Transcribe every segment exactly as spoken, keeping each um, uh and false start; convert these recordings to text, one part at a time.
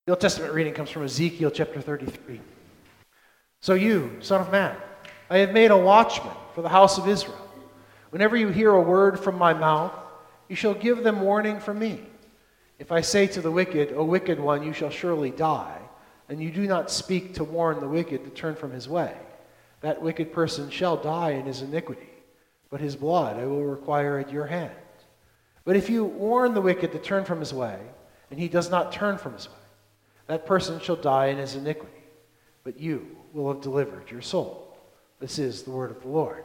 The Old Testament reading comes from Ezekiel chapter thirty-three. So you, son of man, I have made a watchman for the house of Israel. Whenever you hear a word from my mouth, you shall give them warning from me. If I say to the wicked, O wicked one, you shall surely die, and you do not speak to warn the wicked to turn from his way, that wicked person shall die in his iniquity, but his blood I will require at your hand. But if you warn the wicked to turn from his way, and he does not turn from his way, that person shall die in his iniquity, but you will have delivered your soul. This is the word of the Lord.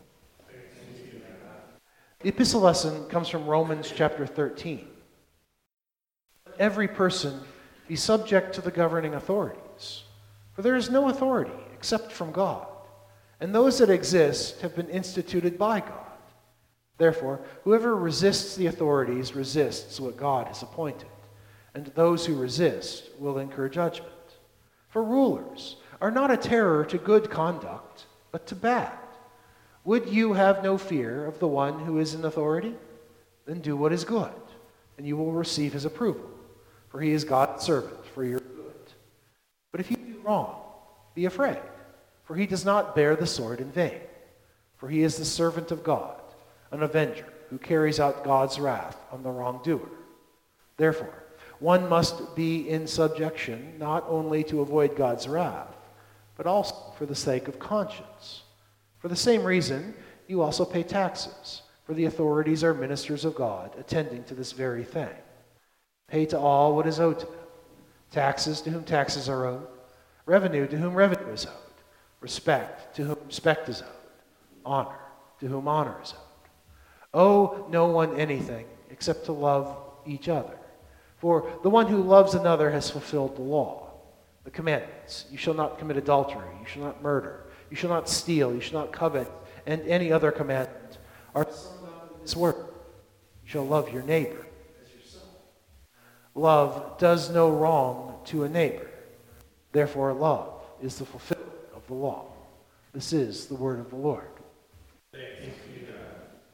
The epistle lesson comes from Romans chapter thirteen. Every person be subject to the governing authorities, for there is no authority except from God, and those that exist have been instituted by God. Therefore, whoever resists the authorities resists what God has appointed, and those who resist will incur judgment. For rulers are not a terror to good conduct, but to bad. Would you have no fear of the one who is in authority? Then do what is good, and you will receive his approval, for he is God's servant for your good. But if you do wrong, be afraid, for he does not bear the sword in vain. For he is the servant of God, an avenger who carries out God's wrath on the wrongdoer. Therefore, one must be in subjection not only to avoid God's wrath, but also for the sake of conscience. For the same reason, you also pay taxes, for the authorities are ministers of God, attending to this very thing. Pay to all what is owed to them: taxes to whom taxes are owed, revenue to whom revenue is owed, respect to whom respect is owed, honor to whom honor is owed. Owe no one anything except to love each other. For the one who loves another has fulfilled the law. The commandments: you shall not commit adultery, you shall not murder, you shall not steal, you shall not covet, and any other commandment are summed up in this word: you shall love your neighbor as yourself. Love does no wrong to a neighbor. Therefore, love is the fulfillment of the law. This is the word of the Lord. Thanks be to God.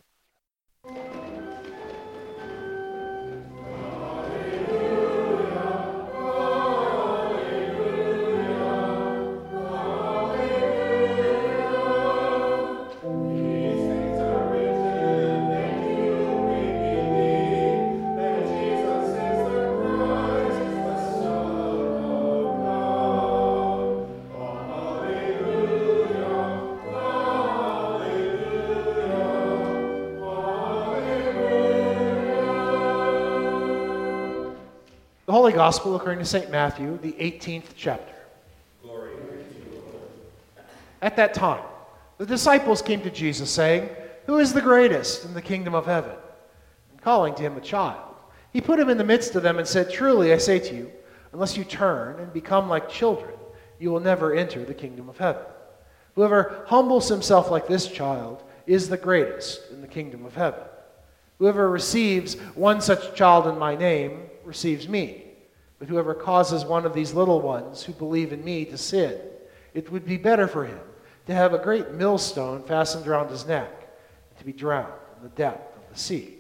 The Holy Gospel according to Saint Matthew, the eighteenth chapter. Glory to you, Lord. At that time, the disciples came to Jesus, saying, "Who is the greatest in the kingdom of heaven?" And calling to him a child, he put him in the midst of them and said, "Truly I say to you, unless you turn and become like children, you will never enter the kingdom of heaven. Whoever humbles himself like this child is the greatest in the kingdom of heaven. Whoever receives one such child in my name receives me. But whoever causes one of these little ones who believe in me to sin, it would be better for him to have a great millstone fastened around his neck and to be drowned in the depth of the sea.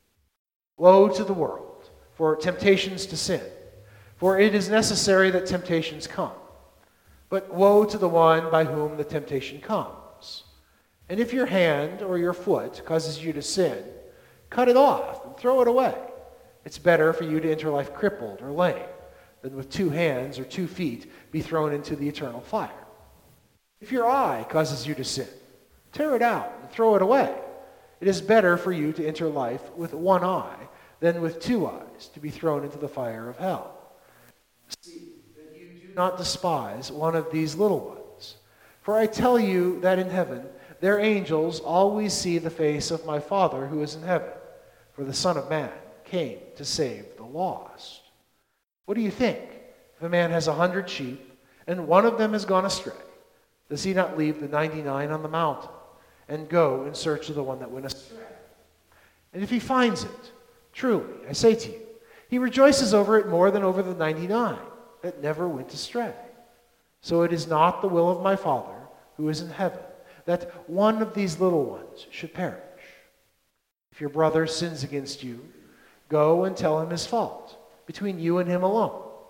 Woe to the world for temptations to sin, for it is necessary that temptations come. But woe to the one by whom the temptation comes. And if your hand or your foot causes you to sin, cut it off and throw it away. It's better for you to enter life crippled or lame than with two hands or two feet be thrown into the eternal fire. If your eye causes you to sin, tear it out and throw it away. It is better for you to enter life with one eye than with two eyes to be thrown into the fire of hell. See that you do not despise one of these little ones. For I tell you that in heaven their angels always see the face of my Father who is in heaven. For the Son of Man came to save the lost. What do you think? If a man has a hundred sheep, and one of them has gone astray, does he not leave the ninety-nine on the mountain, and go in search of the one that went astray? And if he finds it, truly, I say to you, he rejoices over it more than over the ninety-nine that never went astray. So it is not the will of my Father who is in heaven that one of these little ones should perish. If your brother sins against you, go and tell him his fault, between you and him alone.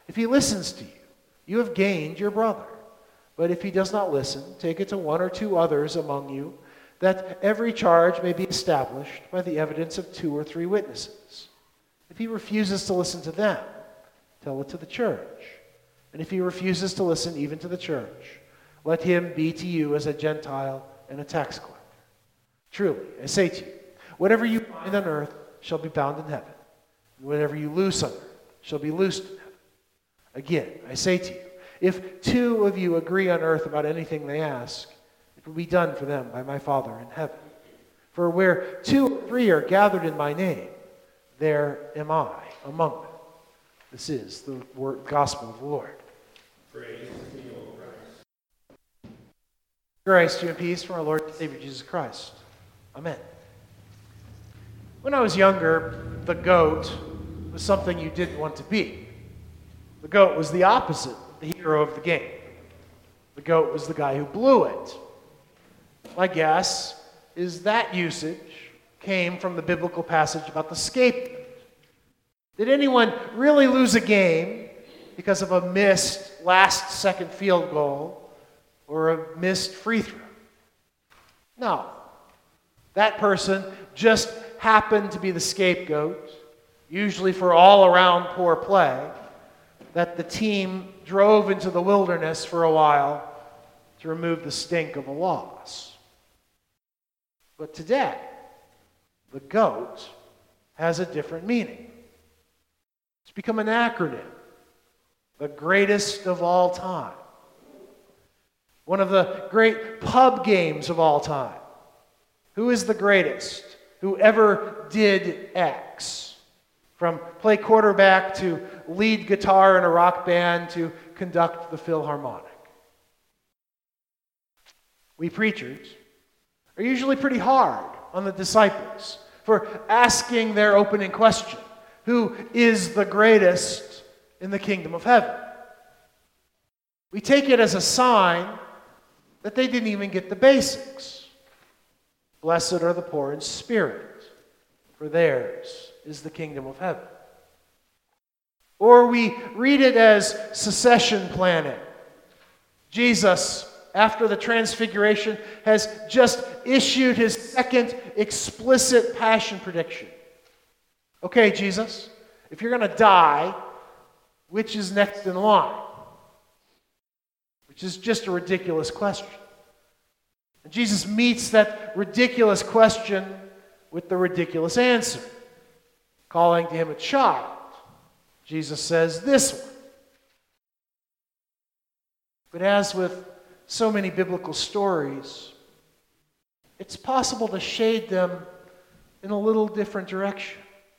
If he listens to you, you have gained your brother. But if he does not listen, take it to one or two others among you, that every charge may be established by the evidence of two or three witnesses. If he refuses to listen to them, tell it to the church. And if he refuses to listen even to the church, let him be to you as a Gentile and a tax collector. Truly, I say to you, whatever you bind on earth shall be bound in heaven, and whatever you loose on earth shall be loosed in heaven. Again, I say to you, if two of you agree on earth about anything they ask, it will be done for them by my Father in heaven. For where two or three are gathered in my name, there am I among them. This is the word, gospel of the Lord. Praise to you, O Christ. Grace to you and peace from our Lord and Savior Jesus Christ. Amen. When I was younger, the goat was something you didn't want to be. The goat was the opposite of the hero of the game. The goat was the guy who blew it. My guess is that usage came from the biblical passage about the scapegoat. Did anyone really lose a game because of a missed last-second field goal or a missed free throw? No. That person just happened to be the scapegoat, usually for all-around poor play, that the team drove into the wilderness for a while to remove the stink of a loss. But today, the GOAT has a different meaning. It's become an acronym. The greatest of all time. One of the great pub games of all time. Who is the greatest who ever did X? From play quarterback to lead guitar in a rock band to conduct the Philharmonic. We preachers are usually pretty hard on the disciples for asking their opening question. Who is the greatest in the kingdom of heaven? We take it as a sign that they didn't even get the basics. Blessed are the poor in spirit, for theirs is the kingdom of heaven. Or we read it as succession planning. Jesus, after the transfiguration, has just issued his second explicit passion prediction. Okay, Jesus, if you're going to die, which is next in line? Which is just a ridiculous question. And Jesus meets that ridiculous question with the ridiculous answer. Calling to him a child, Jesus says this one. But as with so many biblical stories, it's possible to shade them in a little different direction.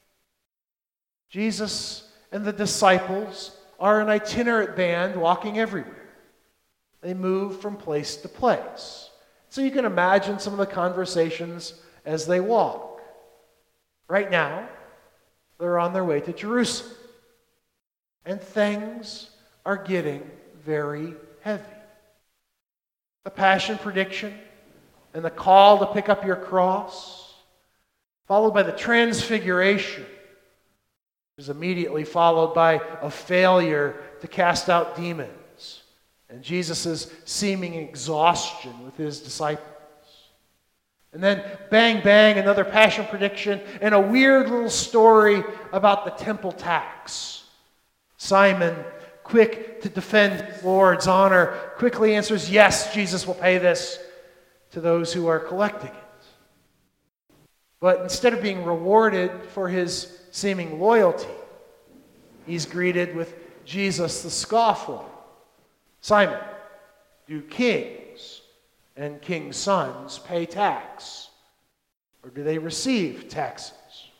Jesus and the disciples are an itinerant band walking everywhere. They move from place to place. So you can imagine some of the conversations as they walk. Right now, they're on their way to Jerusalem. And things are getting very heavy. The passion prediction and the call to pick up your cross, followed by the transfiguration, is immediately followed by a failure to cast out demons and Jesus' seeming exhaustion with his disciples. And then bang, bang, another passion prediction and a weird little story about the temple tax. Simon, quick to defend his Lord's honor, quickly answers, yes, Jesus will pay this to those who are collecting it. But instead of being rewarded for his seeming loyalty, he's greeted with Jesus the scofflaw. Simon, do kings and kings' sons pay tax? Or do they receive taxes?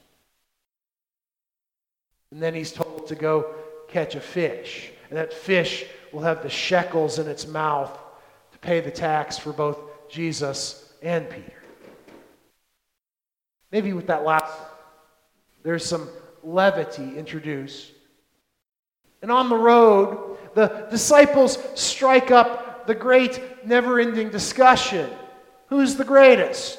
And then he's told to go catch a fish. And that fish will have the shekels in its mouth to pay the tax for both Jesus and Peter. Maybe with that last one, there's some levity introduced. And on the road, the disciples strike up the great never-ending discussion. Who's the greatest?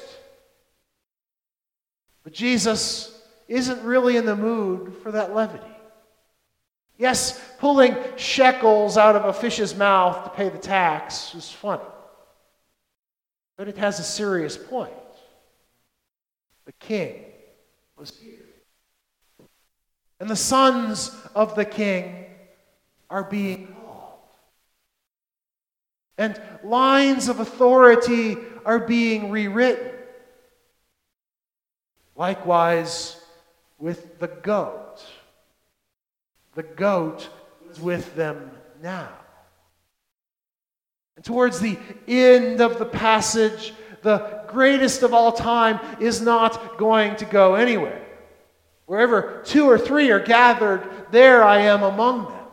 But Jesus isn't really in the mood for that levity. Yes, pulling shekels out of a fish's mouth to pay the tax is funny. But it has a serious point. The king was here. And the sons of the king are being called. And lines of authority are being rewritten. Likewise with the goat. The goat is with them now. And towards the end of the passage, the greatest of all time is not going to go anywhere. Wherever two or three are gathered, there I am among them.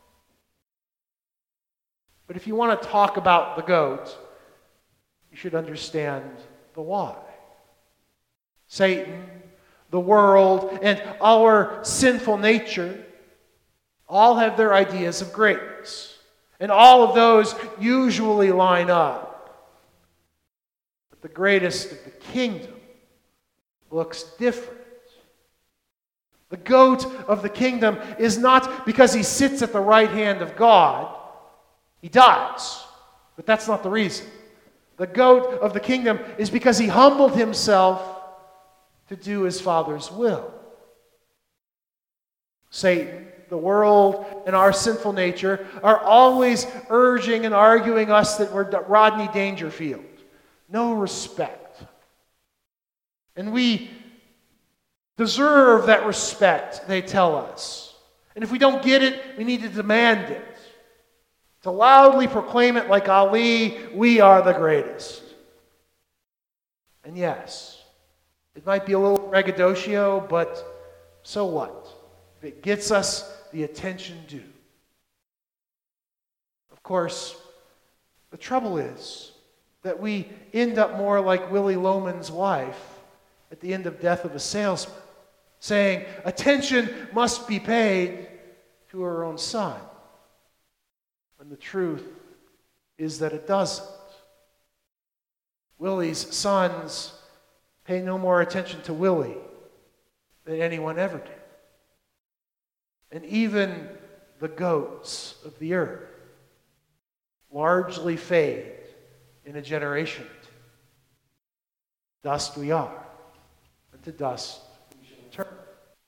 But if you want to talk about the goat, you should understand the why. Satan, the world, and our sinful nature all have their ideas of greatness. And all of those usually line up. But the greatest of the kingdom looks different. The goat of the kingdom is not because he sits at the right hand of God. He does, but that's not the reason. The goat of the kingdom is because he humbled himself to do his Father's will. Satan, the world, and our sinful nature are always urging and arguing us that we're Rodney Dangerfield. No respect. And we deserve that respect, they tell us. And if we don't get it, we need to demand it. To loudly proclaim it like Ali, we are the greatest. And yes, it might be a little braggadocio, but so what? If it gets us the attention due. Of course, the trouble is that we end up more like Willie Loman's wife at the end of Death of a Salesman, saying attention must be paid to her own son. When the truth is that it doesn't. Willie's sons pay no more attention to Willie than anyone ever did. And even the goats of the earth largely fade in a generation or two. Dust we are, and to dust we shall return.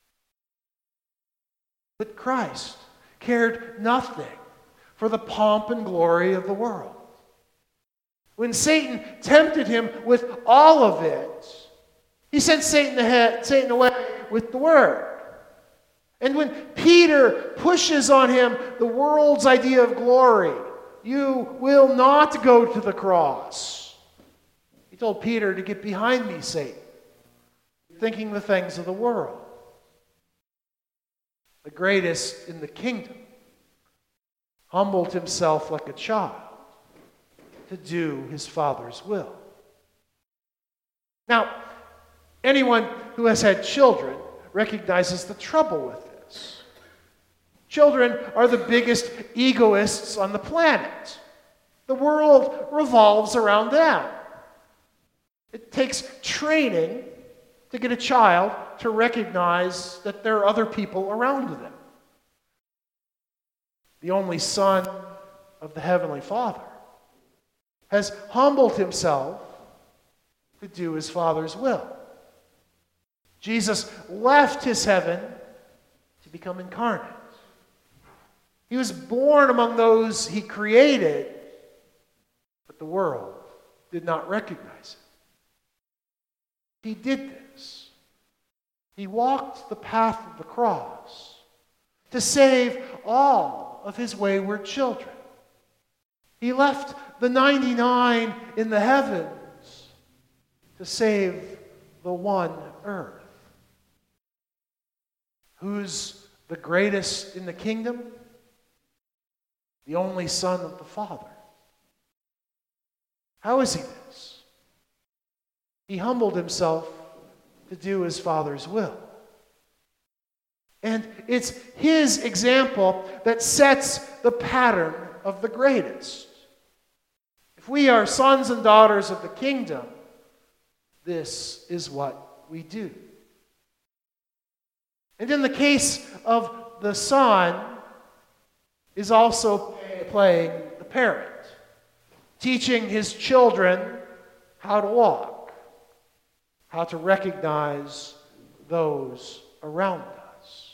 But Christ cared nothing for the pomp and glory of the world. When Satan tempted him with all of it, he sent Satan ahead, Satan away with the word. And when Peter pushes on him the world's idea of glory, you will not go to the cross. He told Peter to get behind me, Satan, thinking the things of the world. The greatest in the kingdom humbled himself like a child to do his Father's will. Now, anyone who has had children recognizes the trouble with this. Children are the biggest egoists on the planet. The world revolves around them. It takes training to get a child to recognize that there are other people around them. The only Son of the Heavenly Father has humbled himself to do his Father's will. Jesus left his heaven to become incarnate. He was born among those he created, but the world did not recognize it. He did this. He walked the path of the cross to save all of his wayward children. He left the ninety-nine in the heavens to save the one earth. Who's the greatest in the kingdom? The only Son of the Father. How is he this? He humbled himself to do his Father's will. And it's his example that sets the pattern of the greatest. If we are sons and daughters of the kingdom, this is what we do. And in the case of the Son, is also playing the parent, teaching his children how to walk, how to recognize those around us.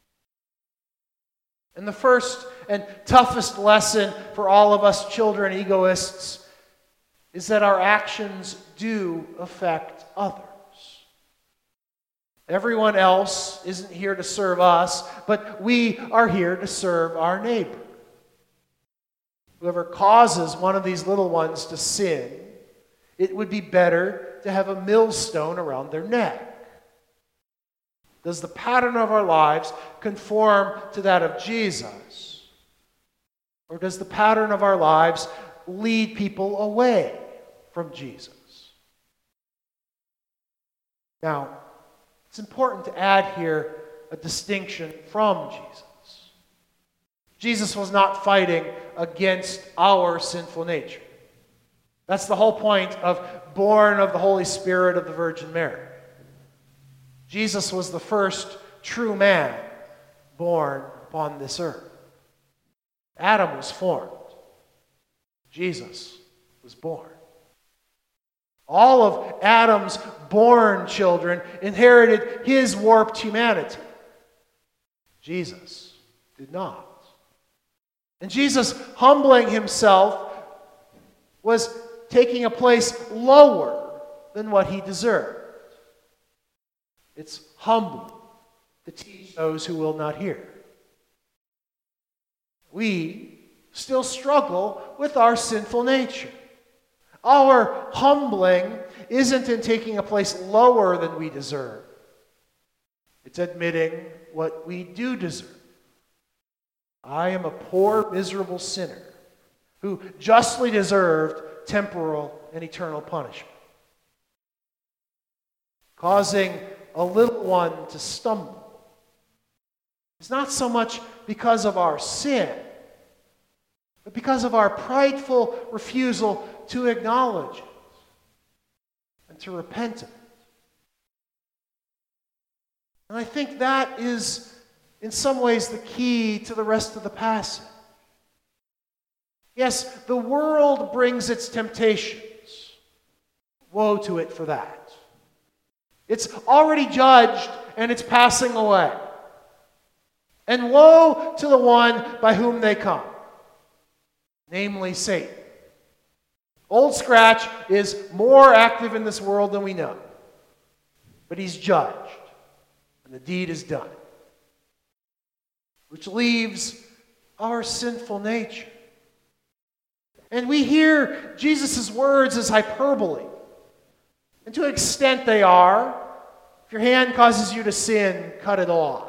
And the first and toughest lesson for all of us children egoists is that our actions do affect others. Everyone else isn't here to serve us, but we are here to serve our neighbor. Whoever causes one of these little ones to sin, it would be better to have a millstone around their neck. Does the pattern of our lives conform to that of Jesus? Or does the pattern of our lives lead people away from Jesus? Now, it's important to add here a distinction from Jesus. Jesus was not fighting against our sinful nature. That's the whole point of born of the Holy Spirit of the Virgin Mary. Jesus was the first true man born upon this earth. Adam was formed. Jesus was born. All of Adam's born children inherited his warped humanity. Jesus did not. And Jesus, humbling himself, was taking a place lower than what he deserved. It's humble to teach those who will not hear. We still struggle with our sinful nature. Our humbling isn't in taking a place lower than we deserve. It's admitting what we do deserve. I am a poor, miserable sinner who justly deserved temporal and eternal punishment. Causing a little one to stumble is not so much because of our sin, but because of our prideful refusal to acknowledge it and to repent of it. And I think that is, in some ways, the key to the rest of the passage. Yes, the world brings its temptations. Woe to it for that. It's already judged and it's passing away. And woe to the one by whom they come, namely Satan. Old Scratch is more active in this world than we know. But he's judged, and the deed is done. Which leaves our sinful nature. And we hear Jesus' words as hyperbole. And to an extent they are. If your hand causes you to sin, cut it off.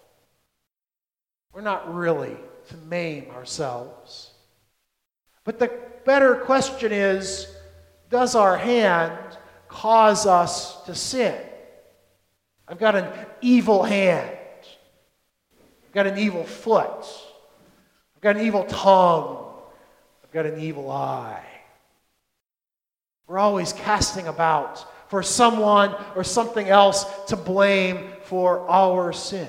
We're not really to maim ourselves. But the better question is, does our hand cause us to sin? I've got an evil hand. I've got an evil foot. I've got an evil tongue. I've got an evil eye. We're always casting about for someone or something else to blame for our sin.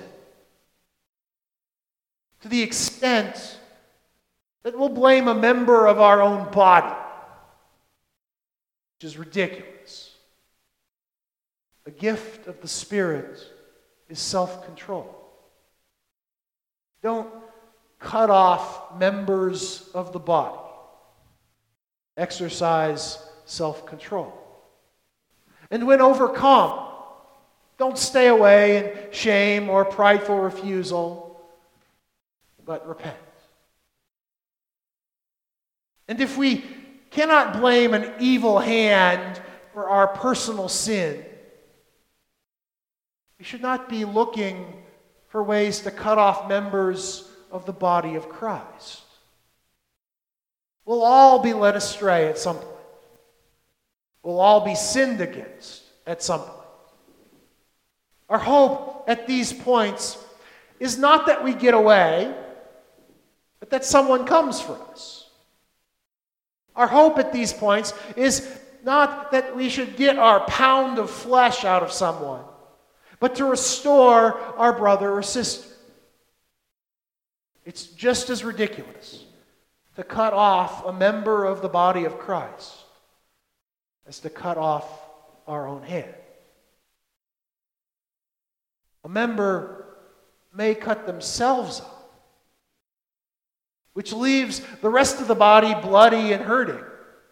To the extent that we'll blame a member of our own body, which is ridiculous. A gift of the Spirit is self-control. Don't cut off members of the body. Exercise self-control. And when overcome, don't stay away in shame or prideful refusal, but repent. And if we cannot blame an evil hand for our personal sin, we should not be looking for ways to cut off members of the body of Christ. We'll all be led astray at some point. We'll all be sinned against at some point. Our hope at these points is not that we get away, but that someone comes for us. Our hope at these points is not that we should get our pound of flesh out of someone, but to restore our brother or sister. It's just as ridiculous to cut off a member of the body of Christ as to cut off our own hand. A member may cut themselves off, which leaves the rest of the body bloody and hurting.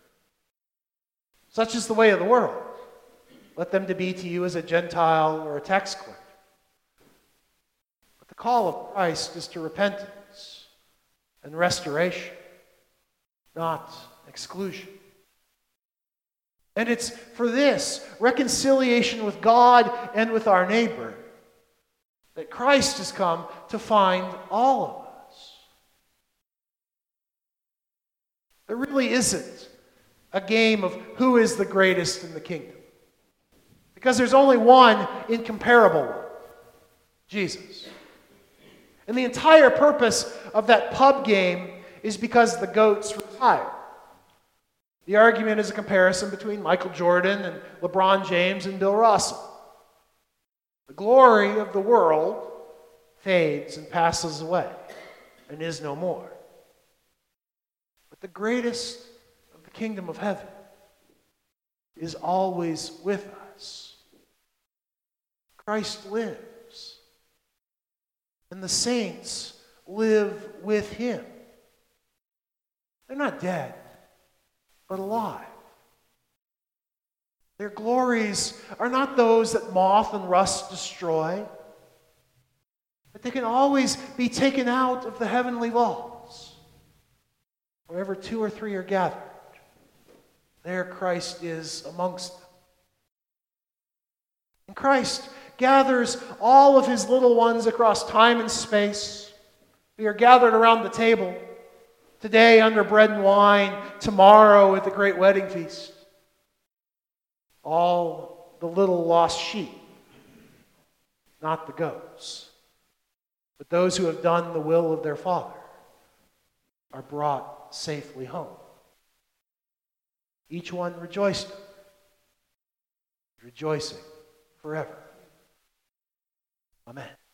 Such is the way of the world. Let them to be to you as a Gentile or a tax collector. But the call of Christ is to repentance and restoration, not exclusion. And it's for this reconciliation with God and with our neighbor that Christ has come to find all of us. There really isn't a game of who is the greatest in the kingdom, because there's only one incomparable one, Jesus. And the entire purpose of that pub game is because the goats retire. The argument is a comparison between Michael Jordan and LeBron James and Bill Russell. The glory of the world fades and passes away and is no more. But the greatest of the kingdom of heaven is always with us. Christ lives, and the saints live with him. They're not dead, but alive. Their glories are not those that moth and rust destroy, but they can always be taken out of the heavenly vaults. Wherever two or three are gathered, there Christ is amongst them. And Christ gathers all of his little ones across time and space. We are gathered around the table, today under bread and wine, tomorrow at the great wedding feast. All the little lost sheep, not the goats, but those who have done the will of their Father are brought safely home. Each one rejoiced, rejoicing forever. Amen.